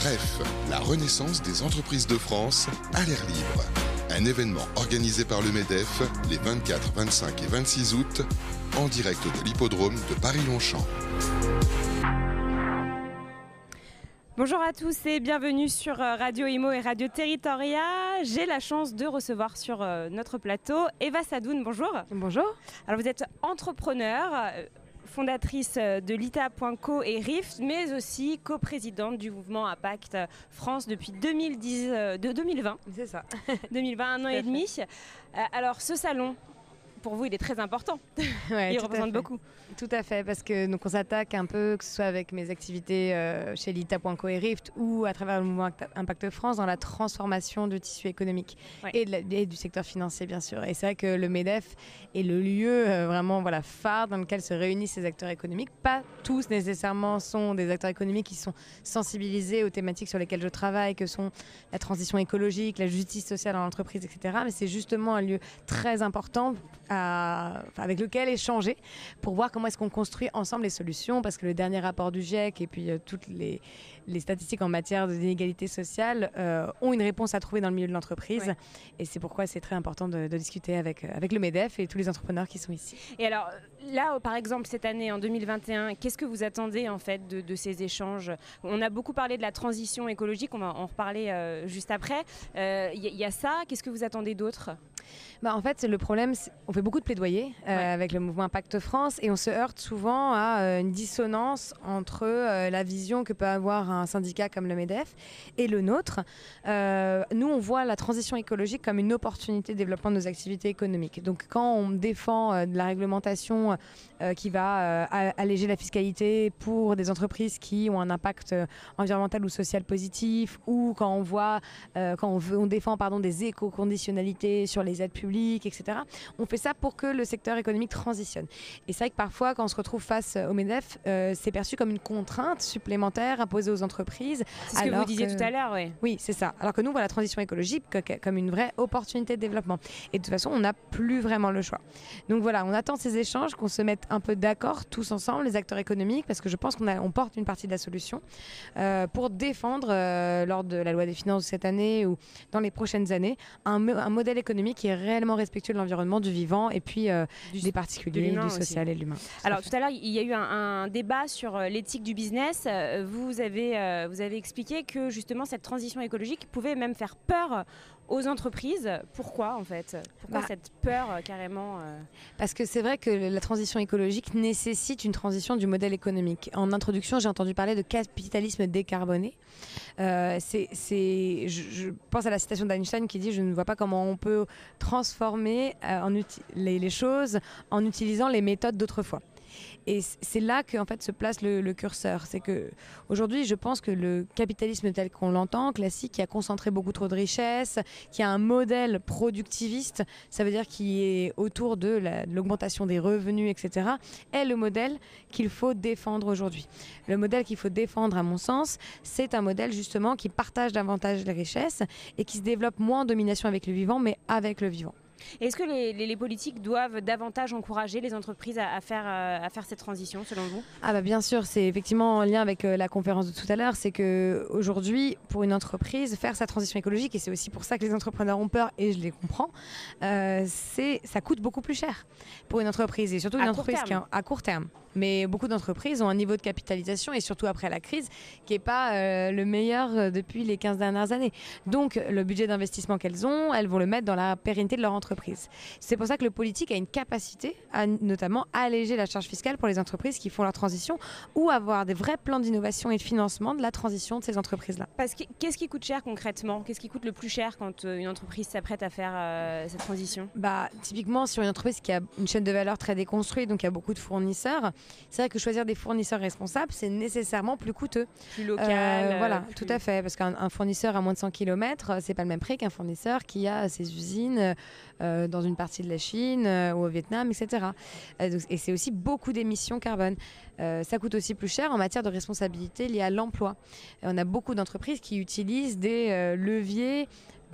REF, la renaissance des entreprises de France à l'air libre. Un événement organisé par le MEDEF les 24, 25 et 26 août en direct de l'hippodrome de Paris-Longchamp. Bonjour à tous et bienvenue sur Radio Imo et Radio Territoria. J'ai la chance de recevoir sur notre plateau Eva Sadoun. Bonjour. Bonjour. Alors vous êtes entrepreneur, fondatrice de Lita.co et Rift, mais aussi coprésidente du mouvement Impact France depuis 2020. C'est ça. 2020, un an et demi. Alors ce salon, pour vous, il est très important. Ouais, il représente beaucoup. Tout à fait, parce que donc on s'attaque un peu, que ce soit avec mes activités chez Lita.co et Rift ou à travers le mouvement Impact France, dans la transformation du tissu économique et du secteur financier, bien sûr. Et c'est vrai que le MEDEF est le lieu vraiment phare dans lequel se réunissent ces acteurs économiques. Pas tous nécessairement sont des acteurs économiques qui sont sensibilisés aux thématiques sur lesquelles je travaille, que sont la transition écologique, la justice sociale dans l'entreprise, etc. Mais c'est justement un lieu très important avec lequel échanger pour voir comment est-ce qu'on construit ensemble les solutions, parce que le dernier rapport du GIEC et puis toutes les statistiques en matière d'inégalité sociale ont une réponse à trouver dans le milieu de l'entreprise. Ouais. Et c'est pourquoi c'est très important de discuter avec le MEDEF et tous les entrepreneurs qui sont ici. Et alors là, par exemple, cette année, en 2021, qu'est-ce que vous attendez en fait de ces échanges ? On a beaucoup parlé de la transition écologique, on va en reparler juste après. Y a ça, qu'est-ce que vous attendez d'autre ? En fait, le problème, on fait beaucoup de plaidoyer avec le mouvement Impact France et on se heurte souvent à une dissonance entre la vision que peut avoir un syndicat comme le MEDEF et le nôtre. Nous, on voit la transition écologique comme une opportunité de développement de nos activités économiques. Donc, quand on défend de la réglementation qui va alléger la fiscalité pour des entreprises qui ont un impact environnemental ou social positif, ou quand on défend des éco-conditionnalités sur les aides publiques, etc. On fait ça pour que le secteur économique transitionne. Et c'est vrai que parfois, quand on se retrouve face au MEDEF, c'est perçu comme une contrainte supplémentaire imposée aux entreprises. C'est ce que vous disiez tout à l'heure, oui. Oui, c'est ça. Alors que nous, on voit la transition écologique comme une vraie opportunité de développement. Et de toute façon, on n'a plus vraiment le choix. Donc voilà, on attend ces échanges, qu'on se mette un peu d'accord tous ensemble, les acteurs économiques, parce que je pense qu'on porte une partie de la solution pour défendre, lors de la loi des finances de cette année ou dans les prochaines années, un modèle économique qui est réellement respectueux de l'environnement, du vivant et puis des particuliers, du social et de l'humain. Alors tout à l'heure, il y a eu un débat sur l'éthique du business. Vous avez expliqué que justement cette transition écologique pouvait même faire peur aux entreprises. Pourquoi en fait ? Pourquoi cette peur carrément Parce que c'est vrai que la transition écologique nécessite une transition du modèle économique. En introduction, j'ai entendu parler de capitalisme décarboné. Je pense à la citation d'Einstein qui dit « Je ne vois pas comment on peut transformer les choses en utilisant les méthodes d'autrefois ». Et c'est là que en fait, se place le curseur. C'est qu'aujourd'hui, je pense que le capitalisme tel qu'on l'entend, classique, qui a concentré beaucoup trop de richesses, qui a un modèle productiviste, ça veut dire qui est autour de l'augmentation des revenus, etc., est le modèle qu'il faut défendre aujourd'hui. Le modèle qu'il faut défendre, à mon sens, c'est un modèle justement qui partage davantage les richesses et qui se développe moins en domination avec le vivant, mais avec le vivant. Est-ce que les politiques doivent davantage encourager les entreprises à faire cette transition, selon vous ? Bien sûr, c'est effectivement en lien avec la conférence de tout à l'heure, c'est qu'aujourd'hui, pour une entreprise, faire sa transition écologique, et c'est aussi pour ça que les entrepreneurs ont peur, et je les comprends, ça coûte beaucoup plus cher pour une entreprise, et surtout une entreprise qui est à court terme. Mais beaucoup d'entreprises ont un niveau de capitalisation, et surtout après la crise, qui n'est pas le meilleur depuis les 15 dernières années. Donc, le budget d'investissement qu'elles ont, elles vont le mettre dans la pérennité de leur entreprise. C'est pour ça que le politique a une capacité à notamment alléger la charge fiscale pour les entreprises qui font leur transition ou avoir des vrais plans d'innovation et de financement de la transition de ces entreprises-là. Parce que qu'est-ce qui coûte cher concrètement ? Qu'est-ce qui coûte le plus cher quand une entreprise s'apprête à faire cette transition ? Typiquement, sur une entreprise qui a une chaîne de valeur très déconstruite, donc il y a beaucoup de fournisseurs, c'est vrai que choisir des fournisseurs responsables, c'est nécessairement plus coûteux. Plus local. Tout à fait, parce qu'un fournisseur à moins de 100 km, c'est pas le même prix qu'un fournisseur qui a ses usines dans une partie de la Chine ou au Vietnam, etc. Et c'est aussi beaucoup d'émissions carbone. Ça coûte aussi plus cher en matière de responsabilité liée à l'emploi. On a beaucoup d'entreprises qui utilisent des leviers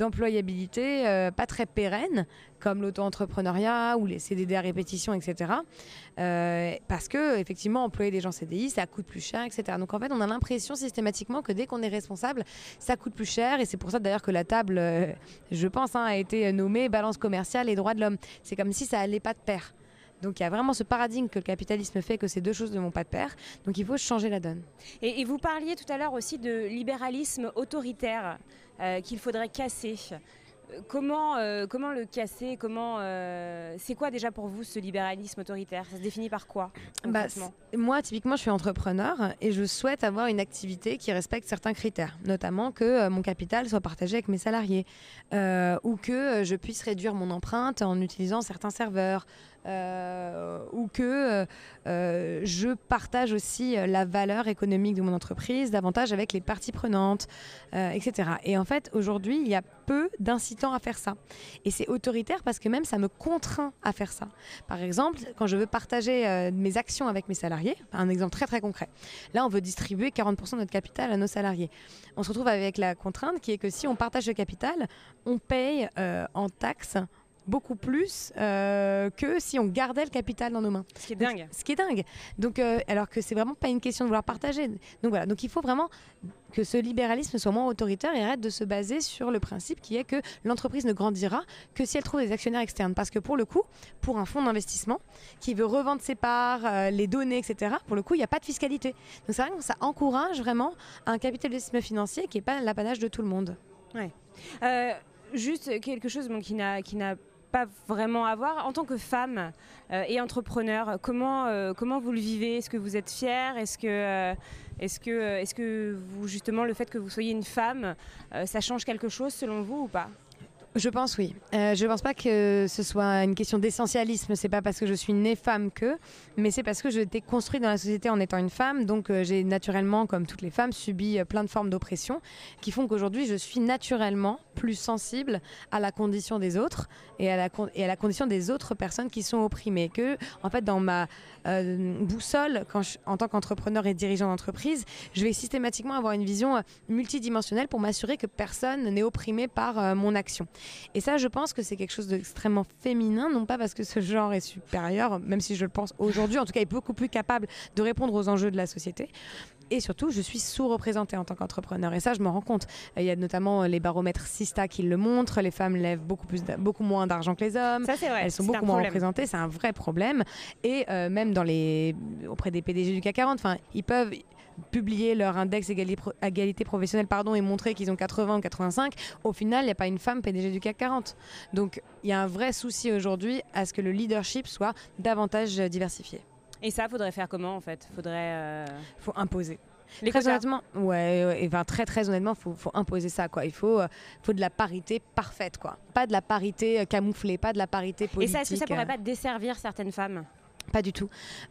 d'employabilité pas très pérennes, comme l'auto-entrepreneuriat ou les CDD à répétition, etc. Parce que effectivement, employer des gens CDI, ça coûte plus cher, etc. Donc en fait, on a l'impression systématiquement que dès qu'on est responsable, ça coûte plus cher. Et c'est pour ça d'ailleurs que la table, je pense, a été nommée balance commerciale et droits de l'homme. C'est comme si ça allait pas de pair. Donc il y a vraiment ce paradigme que le capitalisme fait, que ces deux choses ne vont pas de pair. Donc il faut changer la donne. Et vous parliez tout à l'heure aussi de libéralisme autoritaire qu'il faudrait casser. Comment le casser? C'est quoi déjà pour vous ce libéralisme autoritaire? Ça se définit par quoi concrètement? Moi, typiquement, je suis entrepreneur et je souhaite avoir une activité qui respecte certains critères, notamment que mon capital soit partagé avec mes salariés ou que je puisse réduire mon empreinte en utilisant certains serveurs. Ou que je partage aussi la valeur économique de mon entreprise davantage avec les parties prenantes, etc. Et en fait, aujourd'hui, il y a peu d'incitants à faire ça. Et c'est autoritaire parce que même ça me contraint à faire ça. Par exemple, quand je veux partager mes actions avec mes salariés, un exemple très très concret. Là, on veut distribuer 40% de notre capital à nos salariés. On se retrouve avec la contrainte qui est que si on partage le capital, on paye en taxes beaucoup plus que si on gardait le capital dans nos mains. Ce qui est dingue. Ce qui est dingue. Donc, alors que c'est vraiment pas une question de vouloir partager. Donc voilà. Donc il faut vraiment que ce libéralisme soit moins autoritaire et arrête de se baser sur le principe qui est que l'entreprise ne grandira que si elle trouve des actionnaires externes. Parce que pour le coup, pour un fonds d'investissement qui veut revendre ses parts, les donner, etc., pour le coup, il n'y a pas de fiscalité. Donc c'est vrai que ça encourage vraiment un capitalisme financier qui n'est pas l'apanage de tout le monde. Ouais. Juste quelque chose qui n'a pas vraiment à voir. En tant que femme et entrepreneur, comment vous le vivez? Est-ce que vous êtes fière? Est-ce que vous, justement, le fait que vous soyez une femme, ça change quelque chose selon vous ou pas? Je pense oui. Je ne pense pas que ce soit une question d'essentialisme. C'est pas parce que je suis née femme mais c'est parce que j'ai été construite dans la société en étant une femme. Donc j'ai naturellement, comme toutes les femmes, subi plein de formes d'oppression qui font qu'aujourd'hui je suis naturellement plus sensible à la condition des autres et à la condition des autres personnes qui sont opprimées. Que en fait dans ma boussole, en tant qu'entrepreneur et dirigeant d'entreprise, je vais systématiquement avoir une vision multidimensionnelle pour m'assurer que personne n'est opprimé par mon action. Et ça, je pense que c'est quelque chose d'extrêmement féminin, non pas parce que ce genre est supérieur, même si je le pense aujourd'hui, en tout cas, est beaucoup plus capable de répondre aux enjeux de la société. Et surtout, je suis sous-représentée en tant qu'entrepreneur. Et ça, je me rends compte. Il y a notamment les baromètres Sista qui le montrent. Les femmes lèvent beaucoup moins d'argent que les hommes. Ça, c'est vrai. Elles sont beaucoup moins représentées. C'est un vrai problème. Et même auprès des PDG du CAC 40, ils peuvent publier leur index égalité professionnelle et montrer qu'ils ont 80 ou 85, au final, il n'y a pas une femme PDG du CAC 40. Donc, il y a un vrai souci aujourd'hui à ce que le leadership soit davantage diversifié. Et ça, faudrait faire comment, en fait? Faut imposer. Très honnêtement, très honnêtement, faut imposer ça, quoi. Il faut de la parité parfaite, quoi. Pas de la parité camouflée, pas de la parité politique. Et ça, est-ce que ça pourrait pas desservir certaines femmes? Pas du tout.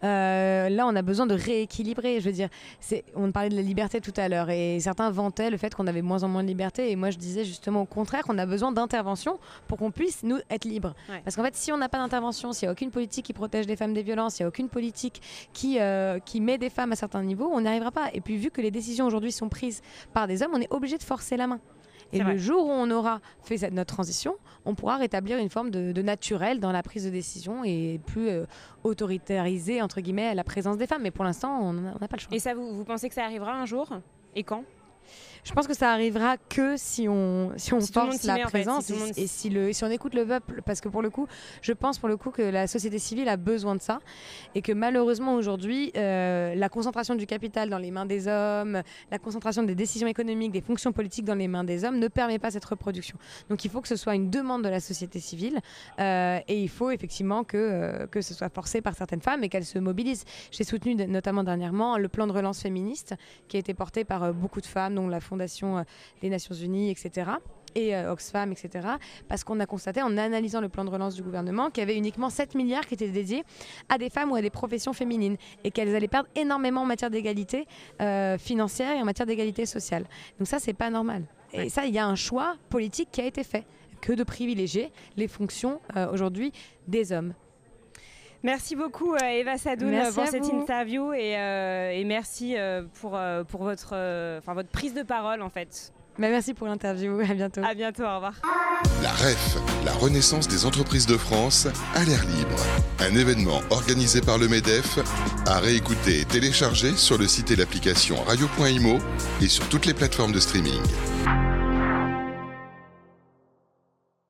Là, on a besoin de rééquilibrer. Je veux dire, on parlait de la liberté tout à l'heure et certains vantaient le fait qu'on avait de moins en moins de liberté. Et moi, je disais justement au contraire qu'on a besoin d'intervention pour qu'on puisse, nous, être libres. Ouais. Parce qu'en fait, si on n'a pas d'intervention, s'il n'y a aucune politique qui protège les femmes des violences, s'il n'y a aucune politique qui met des femmes à certains niveaux, on n'y arrivera pas. Et puis, vu que les décisions aujourd'hui sont prises par des hommes, on est obligé de forcer la main. Et le jour où on aura fait notre transition, on pourra rétablir une forme de naturel dans la prise de décision et plus autoritarisé, entre guillemets, la présence des femmes. Mais pour l'instant, on n'a pas le choix. Et ça, vous pensez que ça arrivera un jour? Et quand? Je pense que ça arrivera que si on force la présence et si on écoute le peuple, parce que pour le coup, je pense que la société civile a besoin de ça et que malheureusement aujourd'hui, la concentration du capital dans les mains des hommes, la concentration des décisions économiques, des fonctions politiques dans les mains des hommes ne permet pas cette reproduction. Donc il faut que ce soit une demande de la société civile et il faut effectivement que ce soit forcé par certaines femmes et qu'elles se mobilisent. J'ai soutenu notamment dernièrement le plan de relance féministe qui a été porté par beaucoup de femmes, dont la Fondation des Nations Unies, etc. et Oxfam, etc. Parce qu'on a constaté en analysant le plan de relance du gouvernement qu'il y avait uniquement 7 milliards qui étaient dédiés à des femmes ou à des professions féminines et qu'elles allaient perdre énormément en matière d'égalité financière et en matière d'égalité sociale. Donc ça, c'est pas normal. Et ça, il y a un choix politique qui a été fait, que de privilégier les fonctions aujourd'hui des hommes. Merci beaucoup Eva Sadoun pour cette interview et merci pour votre prise de parole en fait. Merci pour l'interview, à bientôt. À bientôt, au revoir. La REF, la Renaissance des entreprises de France, à l'air libre. Un événement organisé par le MEDEF, à réécouter et télécharger sur le site et l'application radio.imo et sur toutes les plateformes de streaming.